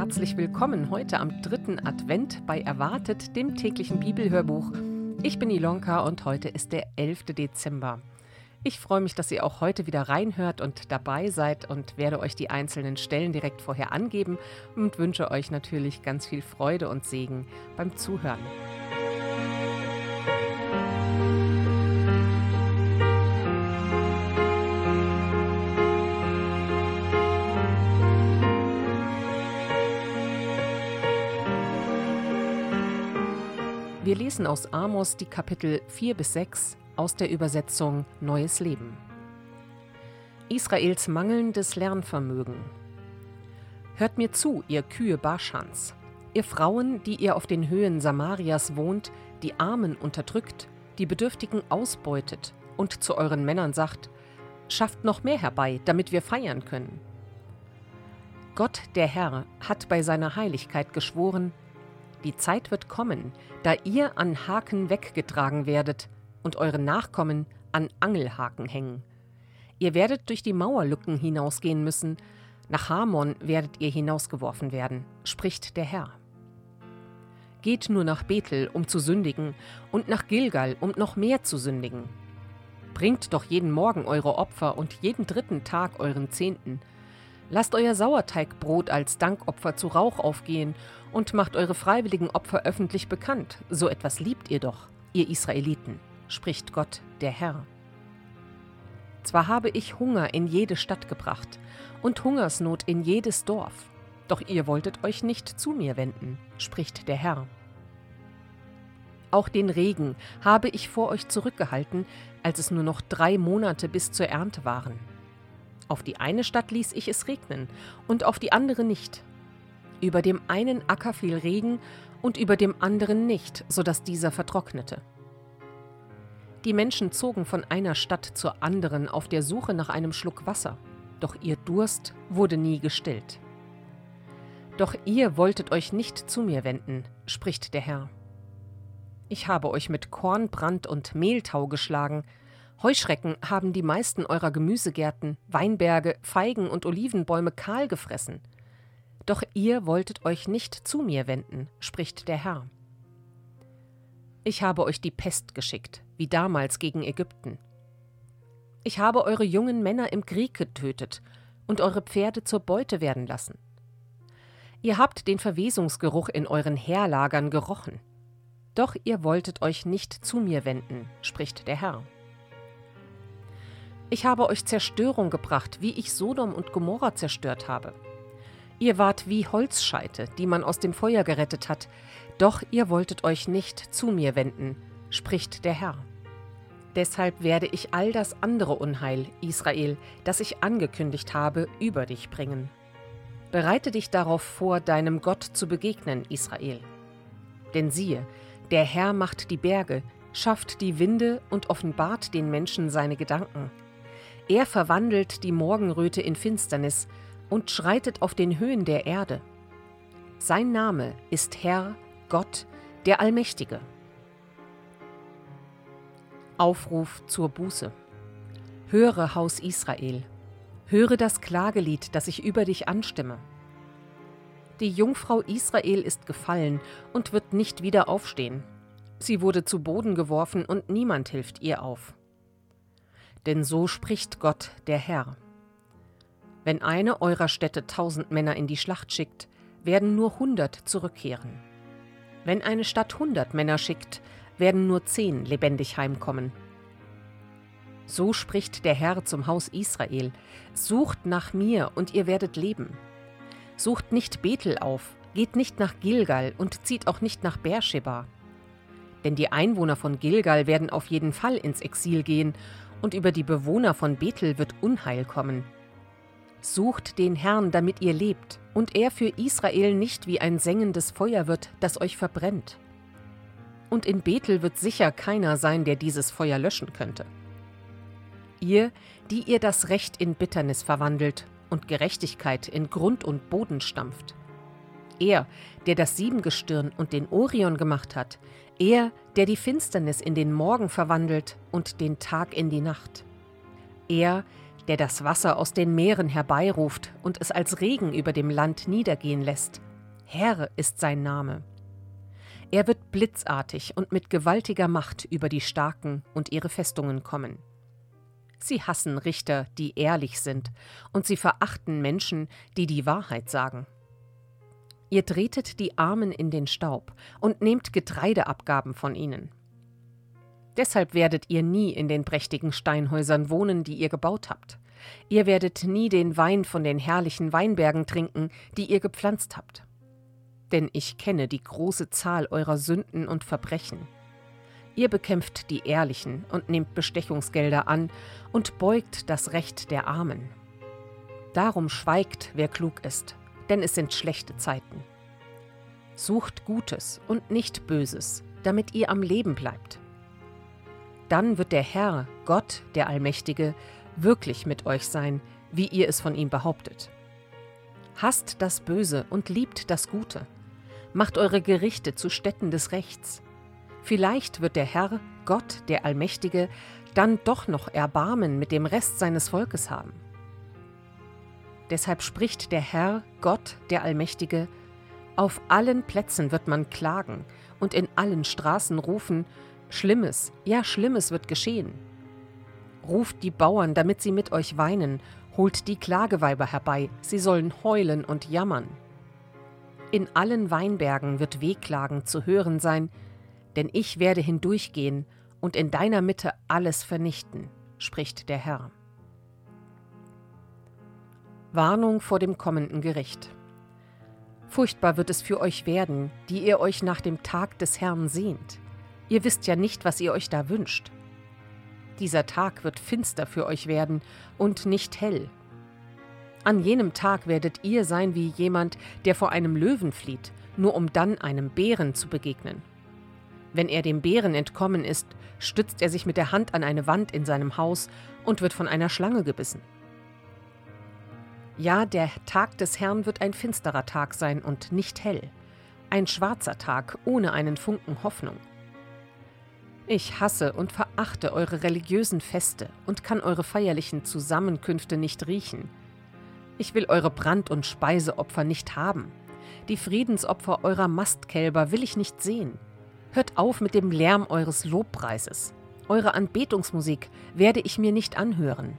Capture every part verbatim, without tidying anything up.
herzlich willkommen heute am dritten Advent bei Erwartet, dem täglichen Bibelhörbuch. Ich bin Ilonka und heute ist der elfte Dezember. Ich freue mich, dass ihr auch heute wieder reinhört und dabei seid und werde euch die einzelnen Stellen direkt vorher angeben und wünsche euch natürlich ganz viel Freude und Segen beim Zuhören. Wir lesen aus Amos die Kapitel vier bis sechs aus der Übersetzung Neues Leben. Israels mangelndes Lernvermögen. Hört mir zu, ihr Kühe Baschans, ihr Frauen, die ihr auf den Höhen Samarias wohnt, die Armen unterdrückt, die Bedürftigen ausbeutet und zu euren Männern sagt, schafft noch mehr herbei, damit wir feiern können. Gott, der Herr, hat bei seiner Heiligkeit geschworen, die Zeit wird kommen, da ihr an Haken weggetragen werdet und eure Nachkommen an Angelhaken hängen. Ihr werdet durch die Mauerlücken hinausgehen müssen, nach Hamon werdet ihr hinausgeworfen werden, spricht der Herr. Geht nur nach Bethel, um zu sündigen, und nach Gilgal, um noch mehr zu sündigen. Bringt doch jeden Morgen eure Opfer und jeden dritten Tag euren Zehnten. Lasst euer Sauerteigbrot als Dankopfer zu Rauch aufgehen und macht eure freiwilligen Opfer öffentlich bekannt. So etwas liebt ihr doch, ihr Israeliten, spricht Gott, der Herr. Zwar habe ich Hunger in jede Stadt gebracht und Hungersnot in jedes Dorf, doch ihr wolltet euch nicht zu mir wenden, spricht der Herr. Auch den Regen habe ich vor euch zurückgehalten, als es nur noch drei Monate bis zur Ernte waren. Auf die eine Stadt ließ ich es regnen und auf die andere nicht. Über dem einen Acker fiel Regen und über dem anderen nicht, sodass dieser vertrocknete. Die Menschen zogen von einer Stadt zur anderen auf der Suche nach einem Schluck Wasser, doch ihr Durst wurde nie gestillt. Doch ihr wolltet euch nicht zu mir wenden, spricht der Herr. Ich habe euch mit Kornbrand und Mehltau geschlagen. Heuschrecken haben die meisten eurer Gemüsegärten, Weinberge, Feigen und Olivenbäume kahl gefressen. Doch ihr wolltet euch nicht zu mir wenden, spricht der Herr. Ich habe euch die Pest geschickt, wie damals gegen Ägypten. Ich habe eure jungen Männer im Krieg getötet und eure Pferde zur Beute werden lassen. Ihr habt den Verwesungsgeruch in euren Heerlagern gerochen. Doch ihr wolltet euch nicht zu mir wenden, spricht der Herr. Ich habe euch Zerstörung gebracht, wie ich Sodom und Gomorra zerstört habe. Ihr wart wie Holzscheite, die man aus dem Feuer gerettet hat, doch ihr wolltet euch nicht zu mir wenden, spricht der Herr. Deshalb werde ich all das andere Unheil, Israel, das ich angekündigt habe, über dich bringen. Bereite dich darauf vor, deinem Gott zu begegnen, Israel. Denn siehe, der Herr macht die Berge, schafft die Winde und offenbart den Menschen seine Gedanken. Er verwandelt die Morgenröte in Finsternis und schreitet auf den Höhen der Erde. Sein Name ist Herr, Gott, der Allmächtige. Aufruf zur Buße. Höre, Haus Israel, höre das Klagelied, das ich über dich anstimme. Die Jungfrau Israel ist gefallen und wird nicht wieder aufstehen. Sie wurde zu Boden geworfen und niemand hilft ihr auf. Denn so spricht Gott, der Herr. Wenn eine eurer Städte tausend Männer in die Schlacht schickt, werden nur hundert zurückkehren. Wenn eine Stadt hundert Männer schickt, werden nur zehn lebendig heimkommen. So spricht der Herr zum Haus Israel: Sucht nach mir und ihr werdet leben. Sucht nicht Bethel auf, geht nicht nach Gilgal und zieht auch nicht nach Beersheba. Denn die Einwohner von Gilgal werden auf jeden Fall ins Exil gehen, und über die Bewohner von Bethel wird Unheil kommen. Sucht den Herrn, damit ihr lebt, und er für Israel nicht wie ein sengendes Feuer wird, das euch verbrennt. Und in Bethel wird sicher keiner sein, der dieses Feuer löschen könnte. Ihr, die ihr das Recht in Bitternis verwandelt und Gerechtigkeit in Grund und Boden stampft. Er, der das Siebengestirn und den Orion gemacht hat, er, der die Finsternis in den Morgen verwandelt und den Tag in die Nacht. Er, der das Wasser aus den Meeren herbeiruft und es als Regen über dem Land niedergehen lässt, Herr ist sein Name. Er wird blitzartig und mit gewaltiger Macht über die Starken und ihre Festungen kommen. Sie hassen Richter, die ehrlich sind, und sie verachten Menschen, die die Wahrheit sagen. Ihr tretet die Armen in den Staub und nehmt Getreideabgaben von ihnen. Deshalb werdet ihr nie in den prächtigen Steinhäusern wohnen, die ihr gebaut habt. Ihr werdet nie den Wein von den herrlichen Weinbergen trinken, die ihr gepflanzt habt. Denn ich kenne die große Zahl eurer Sünden und Verbrechen. Ihr bekämpft die Ehrlichen und nehmt Bestechungsgelder an und beugt das Recht der Armen. Darum schweigt, wer klug ist, denn es sind schlechte Zeiten. Sucht Gutes und nicht Böses, damit ihr am Leben bleibt. Dann wird der Herr, Gott, der Allmächtige, wirklich mit euch sein, wie ihr es von ihm behauptet. Hasst das Böse und liebt das Gute. Macht eure Gerichte zu Stätten des Rechts. Vielleicht wird der Herr, Gott, der Allmächtige, dann doch noch Erbarmen mit dem Rest seines Volkes haben. Deshalb spricht der Herr, Gott, der Allmächtige: Auf allen Plätzen wird man klagen und in allen Straßen rufen: Schlimmes, ja Schlimmes wird geschehen. Ruft die Bauern, damit sie mit euch weinen, holt die Klageweiber herbei, sie sollen heulen und jammern. In allen Weinbergen wird Wehklagen zu hören sein, denn ich werde hindurchgehen und in deiner Mitte alles vernichten, spricht der Herr. Warnung vor dem kommenden Gericht. Furchtbar wird es für euch werden, die ihr euch nach dem Tag des Herrn sehnt. Ihr wisst ja nicht, was ihr euch da wünscht. Dieser Tag wird finster für euch werden und nicht hell. An jenem Tag werdet ihr sein wie jemand, der vor einem Löwen flieht, nur um dann einem Bären zu begegnen. Wenn er dem Bären entkommen ist, stützt er sich mit der Hand an eine Wand in seinem Haus und wird von einer Schlange gebissen. Ja, der Tag des Herrn wird ein finsterer Tag sein und nicht hell, ein schwarzer Tag ohne einen Funken Hoffnung. Ich hasse und verachte eure religiösen Feste und kann eure feierlichen Zusammenkünfte nicht riechen. Ich will eure Brand- und Speiseopfer nicht haben. Die Friedensopfer eurer Mastkälber will ich nicht sehen. Hört auf mit dem Lärm eures Lobpreises. Eure Anbetungsmusik werde ich mir nicht anhören.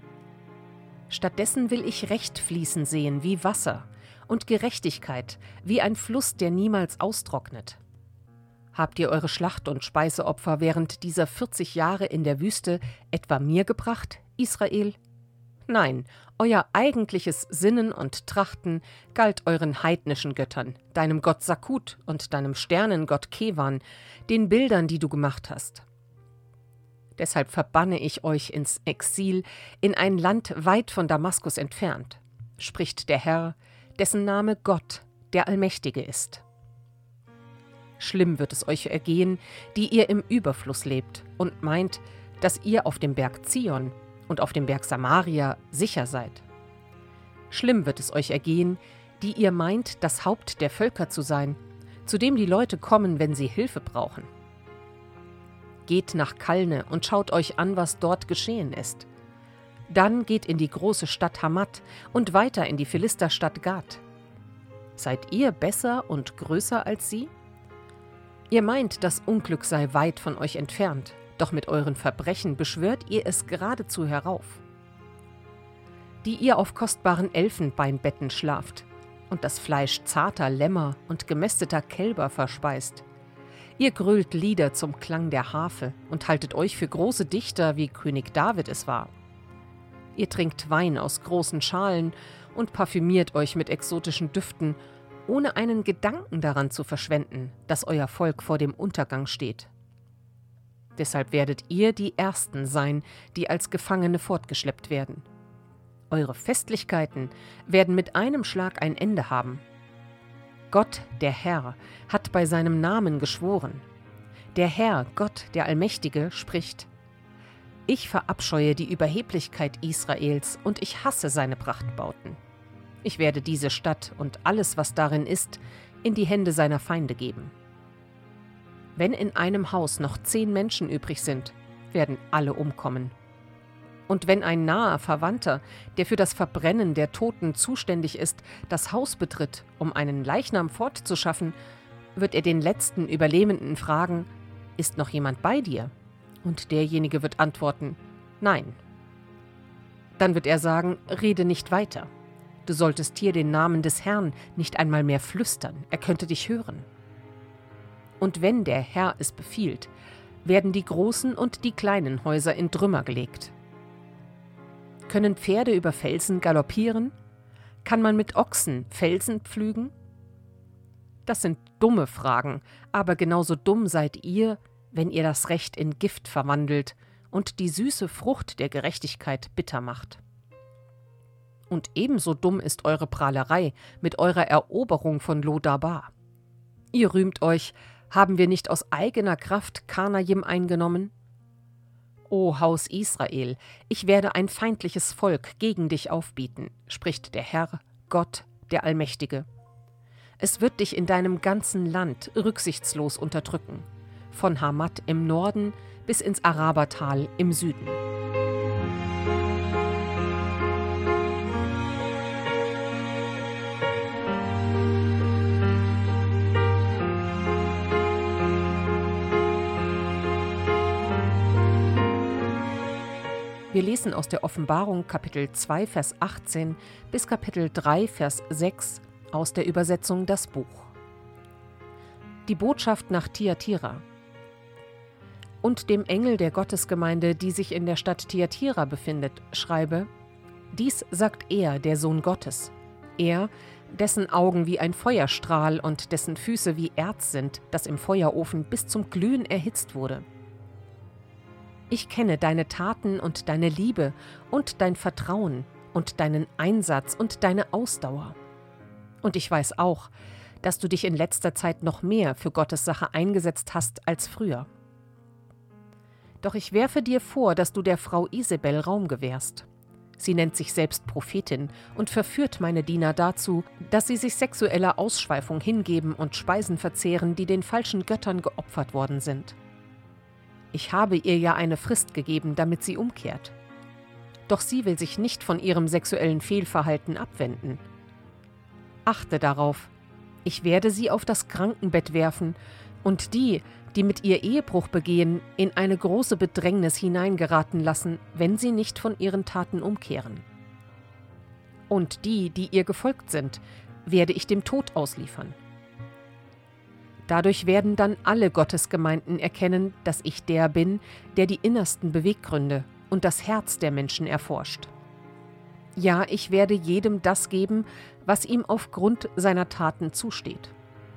Stattdessen will ich Recht fließen sehen wie Wasser und Gerechtigkeit wie ein Fluss, der niemals austrocknet. Habt ihr eure Schlacht- und Speiseopfer während dieser vierzig Jahre in der Wüste etwa mir gebracht, Israel? Nein, euer eigentliches Sinnen und Trachten galt euren heidnischen Göttern, deinem Gott Sakut und deinem Sternengott Kewan, den Bildern, die du gemacht hast. Deshalb verbanne ich euch ins Exil in ein Land weit von Damaskus entfernt, spricht der Herr, dessen Name Gott, der Allmächtige ist. Schlimm wird es euch ergehen, die ihr im Überfluss lebt und meint, dass ihr auf dem Berg Zion und auf dem Berg Samaria sicher seid. Schlimm wird es euch ergehen, die ihr meint, das Haupt der Völker zu sein, zu dem die Leute kommen, wenn sie Hilfe brauchen. Geht nach Kalne und schaut euch an, was dort geschehen ist. Dann geht in die große Stadt Hamat und weiter in die Philisterstadt Gat. Seid ihr besser und größer als sie? Ihr meint, das Unglück sei weit von euch entfernt, doch mit euren Verbrechen beschwört ihr es geradezu herauf. Die ihr auf kostbaren Elfenbeinbetten schlaft und das Fleisch zarter Lämmer und gemästeter Kälber verspeist. Ihr grölt Lieder zum Klang der Harfe und haltet euch für große Dichter, wie König David es war. Ihr trinkt Wein aus großen Schalen und parfümiert euch mit exotischen Düften, ohne einen Gedanken daran zu verschwenden, dass euer Volk vor dem Untergang steht. Deshalb werdet ihr die Ersten sein, die als Gefangene fortgeschleppt werden. Eure Festlichkeiten werden mit einem Schlag ein Ende haben. Gott, der Herr, hat bei seinem Namen geschworen. Der Herr, Gott, der Allmächtige, spricht: Ich verabscheue die Überheblichkeit Israels und ich hasse seine Prachtbauten. Ich werde diese Stadt und alles, was darin ist, in die Hände seiner Feinde geben. Wenn in einem Haus noch zehn Menschen übrig sind, werden alle umkommen. Und wenn ein naher Verwandter, der für das Verbrennen der Toten zuständig ist, das Haus betritt, um einen Leichnam fortzuschaffen, wird er den letzten Überlebenden fragen: Ist noch jemand bei dir? Und derjenige wird antworten: Nein. Dann wird er sagen: Rede nicht weiter. Du solltest hier den Namen des Herrn nicht einmal mehr flüstern, er könnte dich hören. Und wenn der Herr es befiehlt, werden die großen und die kleinen Häuser in Trümmer gelegt. Können Pferde über Felsen galoppieren? Kann man mit Ochsen Felsen pflügen? Das sind dumme Fragen, aber genauso dumm seid ihr, wenn ihr das Recht in Gift verwandelt und die süße Frucht der Gerechtigkeit bitter macht. Und ebenso dumm ist eure Prahlerei mit eurer Eroberung von Lo-Dabar. Ihr rühmt euch: Haben wir nicht aus eigener Kraft Karnaim eingenommen? O Haus Israel, ich werde ein feindliches Volk gegen dich aufbieten, spricht der Herr, Gott, der Allmächtige. Es wird dich in deinem ganzen Land rücksichtslos unterdrücken, von Hamat im Norden bis ins Arabertal im Süden. Wir lesen aus der Offenbarung Kapitel zwei, Vers achtzehn bis Kapitel drei, Vers sechs aus der Übersetzung Das Buch. Die Botschaft nach Thyatira. Und dem Engel der Gottesgemeinde, die sich in der Stadt Thyatira befindet, schreibe: Dies sagt er, der Sohn Gottes, er, dessen Augen wie ein Feuerstrahl und dessen Füße wie Erz sind, das im Feuerofen bis zum Glühen erhitzt wurde. Ich kenne deine Taten und deine Liebe und dein Vertrauen und deinen Einsatz und deine Ausdauer. Und ich weiß auch, dass du dich in letzter Zeit noch mehr für Gottes Sache eingesetzt hast als früher. Doch ich werfe dir vor, dass du der Frau Isabel Raum gewährst. Sie nennt sich selbst Prophetin und verführt meine Diener dazu, dass sie sich sexueller Ausschweifung hingeben und Speisen verzehren, die den falschen Göttern geopfert worden sind. Ich habe ihr ja eine Frist gegeben, damit sie umkehrt. Doch sie will sich nicht von ihrem sexuellen Fehlverhalten abwenden. Achte darauf, ich werde sie auf das Krankenbett werfen und die, die mit ihr Ehebruch begehen, in eine große Bedrängnis hineingeraten lassen, wenn sie nicht von ihren Taten umkehren. Und die, die ihr gefolgt sind, werde ich dem Tod ausliefern. Dadurch werden dann alle Gottesgemeinden erkennen, dass ich der bin, der die innersten Beweggründe und das Herz der Menschen erforscht. Ja, ich werde jedem das geben, was ihm aufgrund seiner Taten zusteht.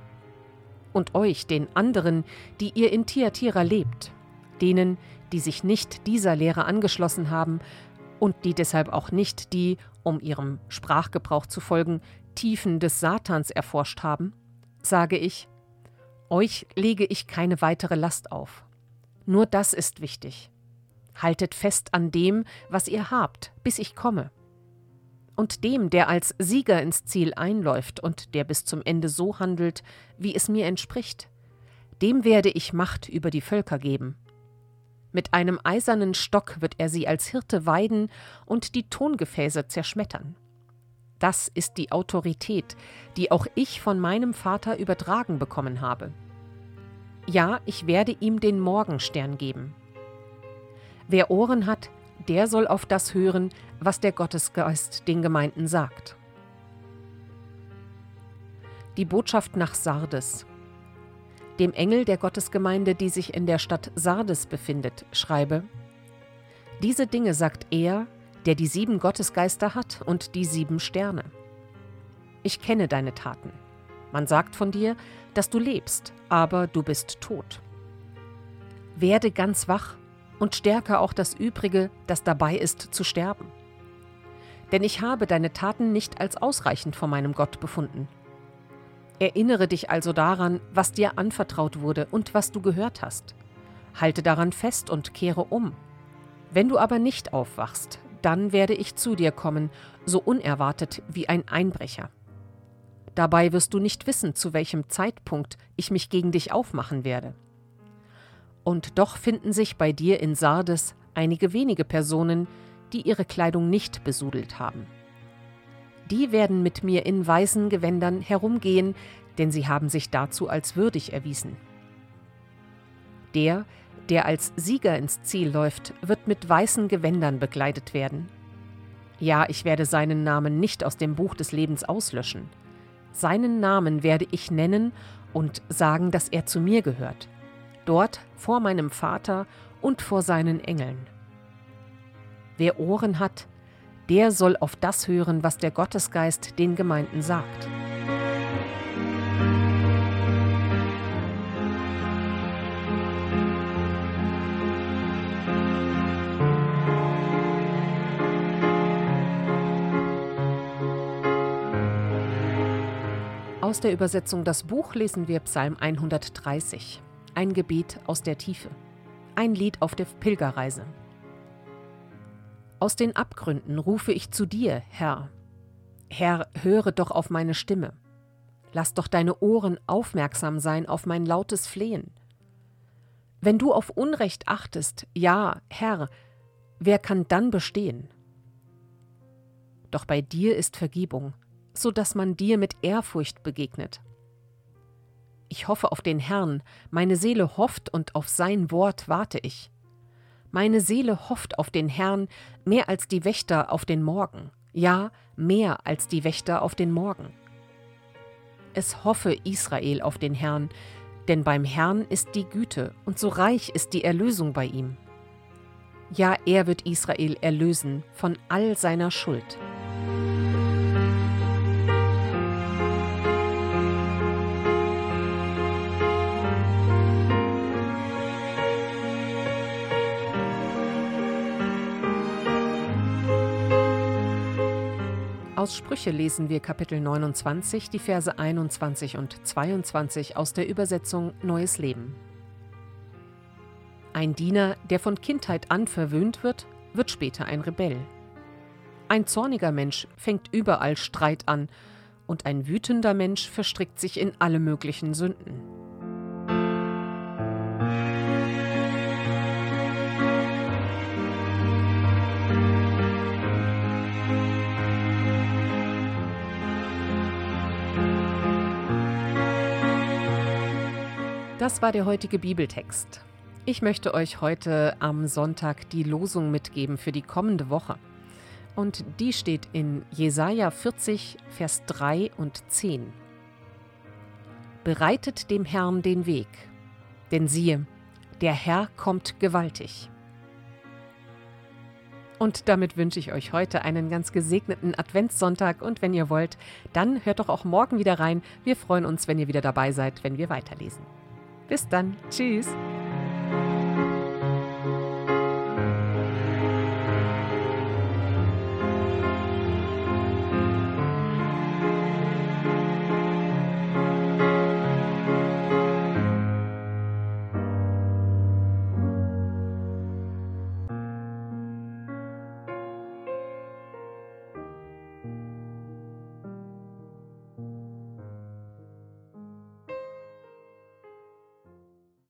Und euch, den anderen, die ihr in Thyatira lebt, denen, die sich nicht dieser Lehre angeschlossen haben und die deshalb auch nicht die, um ihrem Sprachgebrauch zu folgen, Tiefen des Satans erforscht haben, sage ich: Euch lege ich keine weitere Last auf. Nur das ist wichtig. Haltet fest an dem, was ihr habt, bis ich komme. Und dem, der als Sieger ins Ziel einläuft und der bis zum Ende so handelt, wie es mir entspricht, dem werde ich Macht über die Völker geben. Mit einem eisernen Stock wird er sie als Hirte weiden und die Tongefäße zerschmettern. Das ist die Autorität, die auch ich von meinem Vater übertragen bekommen habe. Ja, ich werde ihm den Morgenstern geben. Wer Ohren hat, der soll auf das hören, was der Gottesgeist den Gemeinden sagt. Die Botschaft nach Sardes. Dem Engel der Gottesgemeinde, die sich in der Stadt Sardes befindet, schreibe: Diese Dinge sagt er, der die sieben Gottesgeister hat und die sieben Sterne. Ich kenne deine Taten. Man sagt von dir, dass du lebst, aber du bist tot. Werde ganz wach und stärke auch das Übrige, das dabei ist zu sterben. Denn ich habe deine Taten nicht als ausreichend vor meinem Gott befunden. Erinnere dich also daran, was dir anvertraut wurde und was du gehört hast. Halte daran fest und kehre um. Wenn du aber nicht aufwachst, dann werde ich zu dir kommen, so unerwartet wie ein Einbrecher. Dabei wirst du nicht wissen, zu welchem Zeitpunkt ich mich gegen dich aufmachen werde. Und doch finden sich bei dir in Sardes einige wenige Personen, die ihre Kleidung nicht besudelt haben. Die werden mit mir in weißen Gewändern herumgehen, denn sie haben sich dazu als würdig erwiesen. Der, der als Sieger ins Ziel läuft, wird mit weißen Gewändern bekleidet werden. Ja, ich werde seinen Namen nicht aus dem Buch des Lebens auslöschen. Seinen Namen werde ich nennen und sagen, dass er zu mir gehört. Dort vor meinem Vater und vor seinen Engeln. Wer Ohren hat, der soll auf das hören, was der Gottesgeist den Gemeinden sagt. Aus der Übersetzung Das Buch lesen wir Psalm hundertdreißig, ein Gebet aus der Tiefe, ein Lied auf der Pilgerreise. Aus den Abgründen rufe ich zu dir, Herr. Herr, höre doch auf meine Stimme. Lass doch deine Ohren aufmerksam sein auf mein lautes Flehen. Wenn du auf Unrecht achtest, ja, Herr, wer kann dann bestehen? Doch bei dir ist Vergebung, so dass man dir mit Ehrfurcht begegnet. Ich hoffe auf den Herrn, meine Seele hofft und auf sein Wort warte ich. Meine Seele hofft auf den Herrn mehr als die Wächter auf den Morgen, ja, mehr als die Wächter auf den Morgen. Es hoffe Israel auf den Herrn, denn beim Herrn ist die Güte und so reich ist die Erlösung bei ihm. Ja, er wird Israel erlösen von all seiner Schuld. Aus Sprüche lesen wir Kapitel neunundzwanzig, die Verse einundzwanzig und zweiundzwanzig aus der Übersetzung Neues Leben. Ein Diener, der von Kindheit an verwöhnt wird, wird später ein Rebell. Ein zorniger Mensch fängt überall Streit an und ein wütender Mensch verstrickt sich in alle möglichen Sünden. Das war der heutige Bibeltext. Ich möchte euch heute am Sonntag die Losung mitgeben für die kommende Woche. Und die steht in Jesaja vierzig, Vers drei und zehn. Bereitet dem Herrn den Weg, denn siehe, der Herr kommt gewaltig. Und damit wünsche ich euch heute einen ganz gesegneten Adventssonntag und wenn ihr wollt, dann hört doch auch morgen wieder rein. Wir freuen uns, wenn ihr wieder dabei seid, wenn wir weiterlesen. Bis dann. Tschüss.